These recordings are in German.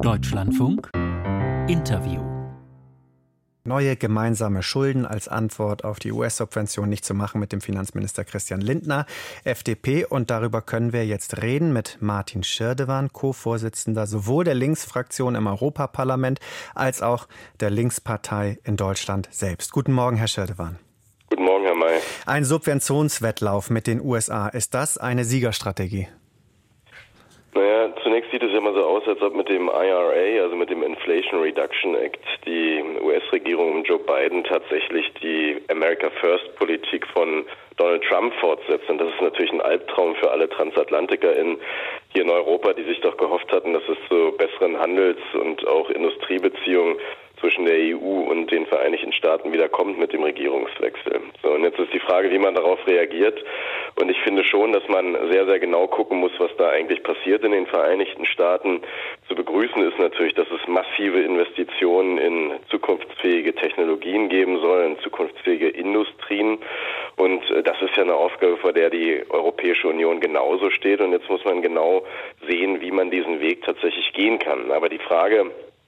Deutschlandfunk Interview. Neue gemeinsame Schulden als Antwort auf die US-Subvention nicht zu machen mit dem Finanzminister Christian Lindner, FDP. Und darüber können wir jetzt reden mit Martin Schirdewan, Co-Vorsitzender sowohl der Linksfraktion im Europaparlament als auch der Linkspartei in Deutschland selbst. Guten Morgen, Herr Schirdewan. Guten Morgen, Herr May. Ein Subventionswettlauf mit den USA, ist das eine Siegerstrategie? Naja, zunächst sieht es ja immer so aus, als ob mit dem IRA, also mit dem Inflation Reduction Act, die US-Regierung um Joe Biden tatsächlich die America First-Politik von Donald Trump fortsetzt. Und das ist natürlich ein Albtraum für alle TransatlantikerInnen hier in Europa, die sich doch gehofft hatten, dass es zu besseren Handels- und auch Industriebeziehungen zwischen der EU und den Vereinigten Staaten wieder kommt mit dem Regierungswechsel. So, und jetzt ist die Frage, wie man darauf reagiert. Und ich finde schon, dass man sehr, sehr genau gucken muss, was da eigentlich passiert in den Vereinigten Staaten. Zu begrüßen ist natürlich, dass es massive Investitionen in zukunftsfähige Technologien geben soll, in zukunftsfähige Industrien. Und das ist ja eine Aufgabe, vor der die Europäische Union genauso steht. Und jetzt muss man genau sehen, wie man diesen Weg tatsächlich gehen kann. Aber die Frage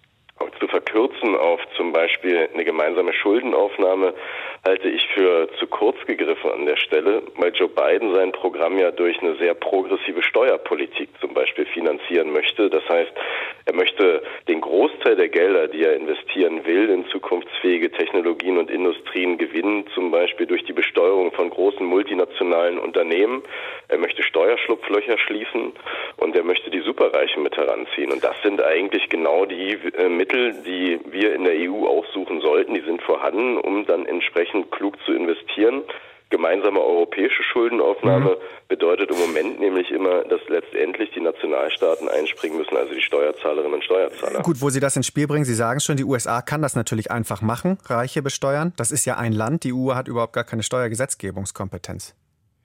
zu verkürzen auf zum Beispiel eine gemeinsame Schuldenaufnahme halte ich für zu kurz gegriffen an der Stelle, weil Joe Biden sein Programm ja durch eine sehr progressive Steuerpolitik zum Beispiel finanzieren möchte. Das heißt, er möchte den Großteil der Gelder, die er investieren will, in zukunftsfähige Technologien und Industrien gewinnen, zum Beispiel durch die Besteuerung von großen multinationalen Unternehmen. Er möchte Steuerschlupflöcher schließen und er möchte die Superreichen mit heranziehen. Und das sind eigentlich genau die Mittel, die wir in der EU auch suchen sollten. Die sind vorhanden, um dann entsprechend klug zu investieren. Gemeinsame europäische Schuldenaufnahme bedeutet im Moment nämlich immer, dass letztendlich die Nationalstaaten einspringen müssen, also die Steuerzahlerinnen und Steuerzahler. Gut, wo Sie das ins Spiel bringen, Sie sagen schon, die USA kann das natürlich einfach machen, Reiche besteuern. Das ist ja ein Land, die EU hat überhaupt gar keine Steuergesetzgebungskompetenz.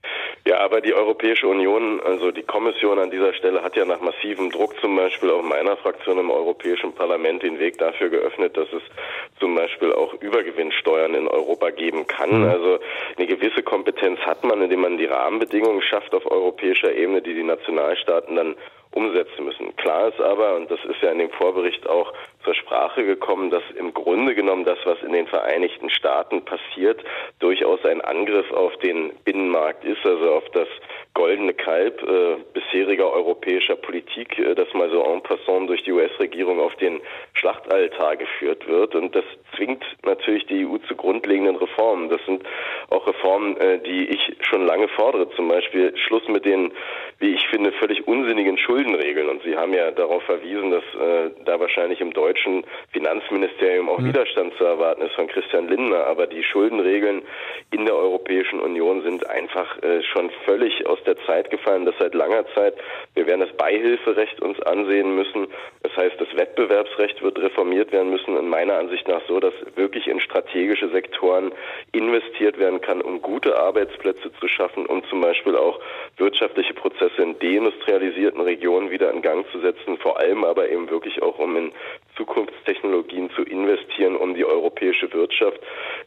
Ja, aber die Europäische Union, also die Kommission an dieser Stelle hat ja nach massivem Druck zum Beispiel auch meiner Fraktion im Europäischen Parlament den Weg dafür geöffnet, dass es zum Beispiel auch Übergewinnsteuern in Europa geben kann. Also eine gewisse Kompetenz hat man, indem man die Rahmenbedingungen schafft auf europäischer Ebene, die die Nationalstaaten dann umsetzen müssen. Klar ist aber, und das ist ja in dem Vorbericht auch zur Sprache gekommen, dass im Grunde genommen das, was in den Vereinigten Staaten passiert, durchaus ein Angriff auf den Binnenmarkt ist, also auf das goldene Kalb bisheriger europäischer Politik, das mal so en passant durch die US-Regierung auf den Schlachtaltar geführt wird. Und das zwingt natürlich die EU zu grundlegenden Reformen. Das sind auch Reformen, die ich schon lange fordere. Zum Beispiel Schluss mit den, wie ich finde, völlig unsinnigen Schuldenregeln. Und Sie haben ja darauf verwiesen, dass da wahrscheinlich im deutschen Finanzministerium auch Widerstand zu erwarten ist von Christian Lindner. Aber die Schuldenregeln in der Europäischen Union sind einfach schon völlig aus der Zeit gefallen, das seit langer Zeit. Wir werden das Beihilferecht uns ansehen müssen. Das heißt, das Wettbewerbsrecht wird reformiert werden müssen. In meiner Ansicht nach so, dass wirklich in strategische Sektoren investiert werden kann, um gute Arbeitsplätze zu schaffen, um zum Beispiel auch wirtschaftliche Prozesse in deindustrialisierten Regionen wieder in Gang zu setzen, vor allem aber eben wirklich auch, um in Zukunftstechnologien zu investieren, um die europäische Wirtschaft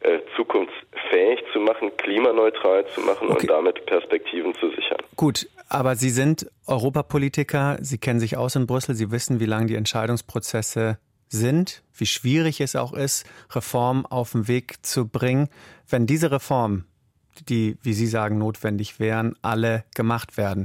zukunftsfähig zu machen, klimaneutral zu machen und damit Perspektiven zu sichern. Gut, aber Sie sind Europapolitiker, Sie kennen sich aus in Brüssel, Sie wissen, wie lang die Entscheidungsprozesse sind, wie schwierig es auch ist, Reformen auf den Weg zu bringen. Wenn diese Reformen, die, wie Sie sagen, notwendig wären, alle gemacht werden,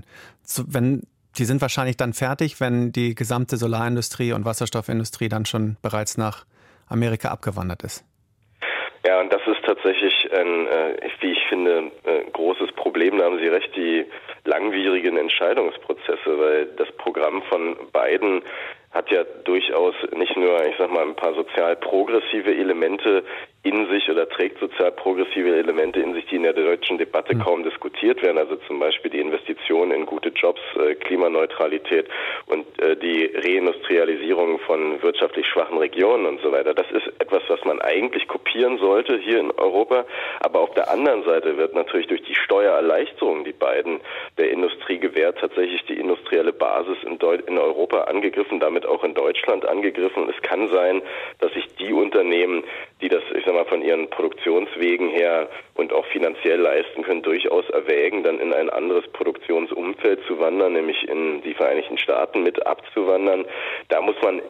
die sind wahrscheinlich dann fertig, wenn die gesamte Solarindustrie und Wasserstoffindustrie dann schon bereits nach Amerika abgewandert ist. Ja, und das ist tatsächlich ein, wie ich finde, großes Problem. Da haben Sie recht, die langwierigen Entscheidungsprozesse, weil das Programm von Biden hat ja durchaus nicht nur, ich sag mal, ein paar sozial progressive Elemente in sich oder trägt sozial progressive Elemente in sich, die in der deutschen Debatte kaum diskutiert werden. Also zum Beispiel die Investitionen in gute Jobs, Klimaneutralität und die Reindustrialisierung von wirtschaftlich schwachen Regionen und so weiter. Das ist etwas, was man eigentlich kopieren sollte hier in Europa. Aber auf der anderen Seite wird natürlich durch die Steuererleichterung, die Biden der Industrie gewährt, tatsächlich die industrielle Basis in Europa angegriffen, damit auch in Deutschland angegriffen. Und es kann sein, dass sich die Unternehmen, die das, ich sag mal, von ihren Produktionswegen her und auch finanziell leisten können, durchaus erwägen, dann in ein anderes Produktionsumfeld zu wandern, nämlich in die Vereinigten Staaten mit abzuwandern. Da muss man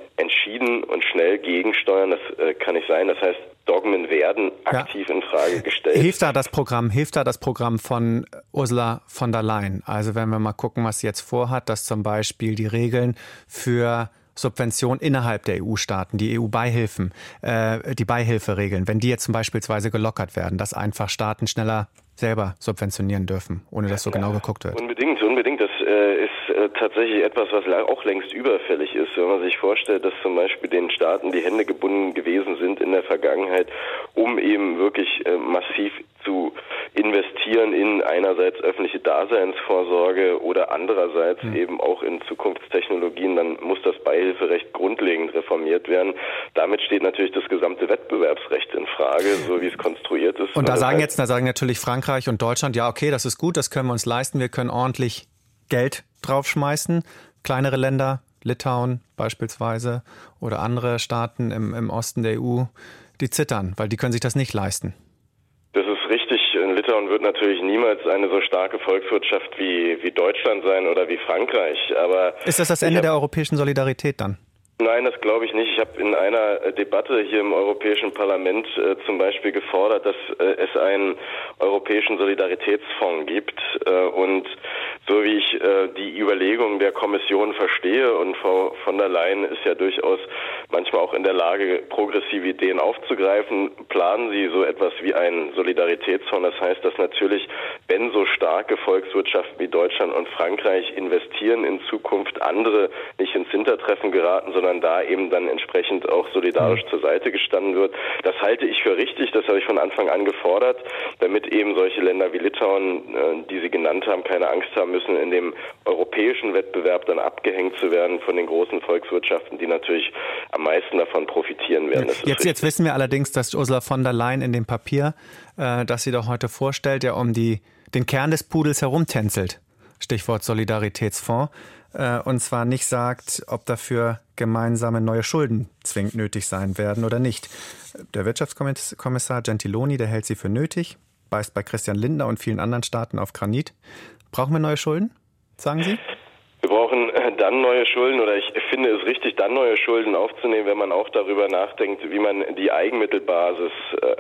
entschieden und schnell gegensteuern. Das kann nicht sein. Das heißt, Dogmen werden aktiv in Frage gestellt. Hilft da das Programm von Ursula von der Leyen? Also wenn wir mal gucken, was sie jetzt vorhat, dass zum Beispiel die Regeln für Subventionen innerhalb der EU-Staaten, die EU-Beihilfen, die Beihilferegeln, wenn die jetzt zum Beispielsweise gelockert werden, dass einfach Staaten schneller selber subventionieren dürfen, ohne dass so genau geguckt wird. Unbedingt. Das ist tatsächlich etwas, was auch längst überfällig ist. Wenn man sich vorstellt, dass zum Beispiel den Staaten die Hände gebunden gewesen sind in der Vergangenheit, um eben wirklich massiv zu investieren in einerseits öffentliche Daseinsvorsorge oder andererseits eben auch in Zukunftstechnologien, dann muss das Beihilferecht grundlegend reformiert werden. Damit steht natürlich das gesamte Wettbewerbsrecht in Frage, so wie es konstruiert ist. Und da sagen natürlich Frankreich und Deutschland, ja okay, das ist gut, das können wir uns leisten, wir können ordentlich Geld draufschmeißen. Kleinere Länder, Litauen beispielsweise oder andere Staaten im Osten der EU, die zittern, weil die können sich das nicht leisten. Das ist richtig. Litauen wird natürlich niemals eine so starke Volkswirtschaft wie Deutschland sein oder wie Frankreich. Aber ist das Ende der europäischen Solidarität dann? Nein, das glaube ich nicht. Ich habe in einer Debatte hier im Europäischen Parlament zum Beispiel gefordert, dass es einen europäischen Solidaritätsfonds gibt. Und so wie ich die Überlegungen der Kommission verstehe, und Frau von der Leyen ist ja durchaus manchmal auch in der Lage, progressive Ideen aufzugreifen, planen sie so etwas wie einen Solidaritätsfonds. Das heißt, dass natürlich, wenn so starke Volkswirtschaften wie Deutschland und Frankreich investieren, in Zukunft andere nicht ins Hintertreffen geraten, sondern da eben dann entsprechend auch solidarisch zur Seite gestanden wird. Das halte ich für richtig, das habe ich von Anfang an gefordert, damit eben solche Länder wie Litauen, die Sie genannt haben, keine Angst haben müssen, in dem europäischen Wettbewerb dann abgehängt zu werden von den großen Volkswirtschaften, die natürlich am meisten davon profitieren werden. Jetzt wissen wir allerdings, dass Ursula von der Leyen in dem Papier, das sie doch heute vorstellt, ja um den Kern des Pudels herumtänzelt. Stichwort Solidaritätsfonds. Und zwar nicht sagt, ob dafür gemeinsame neue Schulden zwingend nötig sein werden oder nicht. Der Wirtschaftskommissar Gentiloni, der hält sie für nötig, beißt bei Christian Lindner und vielen anderen Staaten auf Granit. Brauchen wir neue Schulden, sagen Sie? Wir brauchen dann neue Schulden, oder ich finde es richtig, dann neue Schulden aufzunehmen, wenn man auch darüber nachdenkt, wie man die Eigenmittelbasis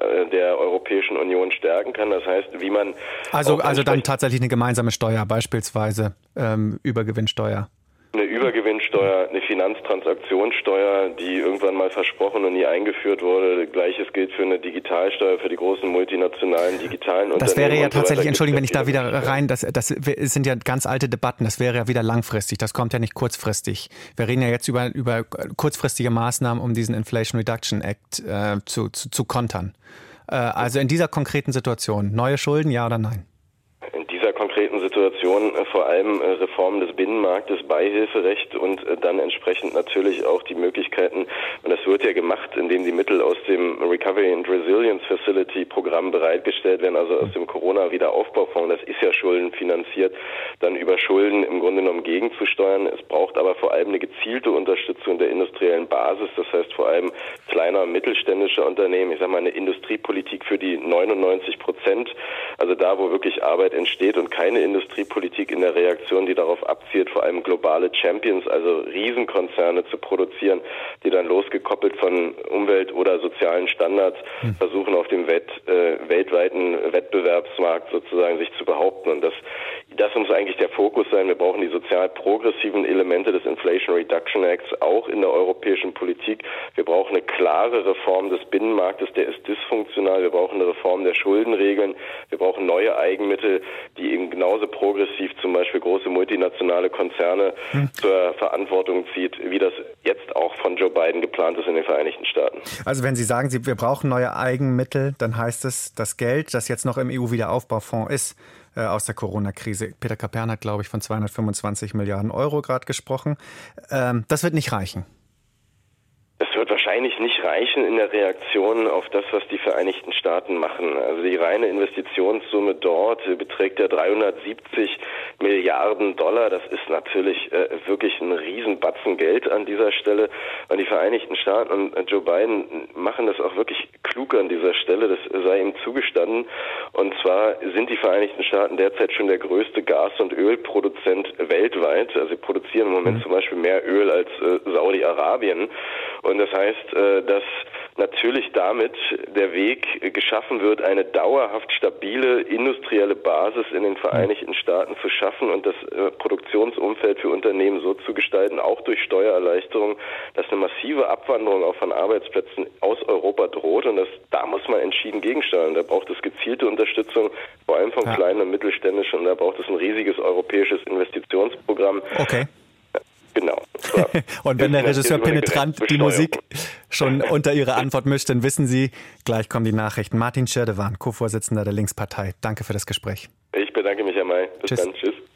der Europäischen Union stärken kann. Das heißt, wie man... Also dann tatsächlich eine gemeinsame Steuer, beispielsweise Übergewinnsteuer. Eine Übergewinnsteuer, eine Finanztransaktionssteuer, die irgendwann mal versprochen und nie eingeführt wurde. Gleiches gilt für eine Digitalsteuer für die großen multinationalen digitalen Unternehmen. Das wäre ja tatsächlich, Entschuldigung, wenn ich da wieder rein, das sind ja ganz alte Debatten, das wäre ja wieder langfristig, das kommt ja nicht kurzfristig. Wir reden ja jetzt über kurzfristige Maßnahmen, um diesen Inflation Reduction Act zu kontern. Also in dieser konkreten Situation, neue Schulden, ja oder nein? Konkreten Situation vor allem Reform des Binnenmarktes, Beihilferecht und dann entsprechend natürlich auch die Möglichkeiten, und das wird ja gemacht, indem die Mittel aus dem Recovery and Resilience Facility Programm bereitgestellt werden, also aus dem Corona-Wiederaufbaufonds, das ist ja schuldenfinanziert, dann über Schulden im Grunde genommen gegenzusteuern. Es braucht aber vor allem eine gezielte Unterstützung der industriellen Basis, das heißt vor allem kleiner und mittelständischer Unternehmen, ich sage mal eine Industriepolitik für die 99%, also da, wo wirklich Arbeit entsteht, und keine Industriepolitik in der Reaktion, die darauf abzielt, vor allem globale Champions, also Riesenkonzerne zu produzieren, die dann losgekoppelt von Umwelt- oder sozialen Standards versuchen, auf dem weltweiten Wettbewerbsmarkt sozusagen sich zu behaupten. Und das muss eigentlich der Fokus sein. Wir brauchen die sozial progressiven Elemente des Inflation Reduction Acts auch in der europäischen Politik. Wir brauchen eine klare Reform des Binnenmarktes, der ist dysfunktional. Wir brauchen eine Reform der Schuldenregeln. Wir brauchen neue Eigenmittel, die eben genauso progressiv zum Beispiel große multinationale Konzerne zur Verantwortung zieht, wie das jetzt auch von Joe Biden geplant ist in den Vereinigten Staaten. Also wenn Sie sagen, wir brauchen neue Eigenmittel, dann heißt es, das Geld, das jetzt noch im EU-Wiederaufbaufonds ist, aus der Corona-Krise. Peter Kapern hat, glaube ich, von 225 Milliarden Euro gerade gesprochen. Das wird nicht reichen. Es wird wahrscheinlich nicht reichen in der Reaktion auf das, was die Vereinigten Staaten machen. Also die reine Investitionssumme dort beträgt ja 370 Milliarden Dollar. Das ist natürlich wirklich ein Riesenbatzen Geld an dieser Stelle. Und die Vereinigten Staaten und Joe Biden machen das auch wirklich klug an dieser Stelle. Das sei ihm zugestanden. Und zwar sind die Vereinigten Staaten derzeit schon der größte Gas- und Ölproduzent weltweit. Also sie produzieren im Moment zum Beispiel mehr Öl als Saudi-Arabien. Und das heißt, dass natürlich damit der Weg geschaffen wird, eine dauerhaft stabile industrielle Basis in den Vereinigten Staaten zu schaffen und das Produktionsumfeld für Unternehmen so zu gestalten, auch durch Steuererleichterungen, dass eine massive Abwanderung auch von Arbeitsplätzen aus Europa droht. Und da muss man entschieden gegensteuern. Da braucht es gezielte Unterstützung, vor allem von kleinen und mittelständischen, und da braucht es ein riesiges europäisches Investitionsprogramm. Okay. Genau. Und wenn der Regisseur penetrant die Musik schon unter Ihre Antwort mischt, dann wissen Sie, gleich kommen die Nachrichten. Martin Schirdewan, Co-Vorsitzender der Linkspartei. Danke für das Gespräch. Ich bedanke mich, Herr May. Bis Tschüss. dann. Tschüss.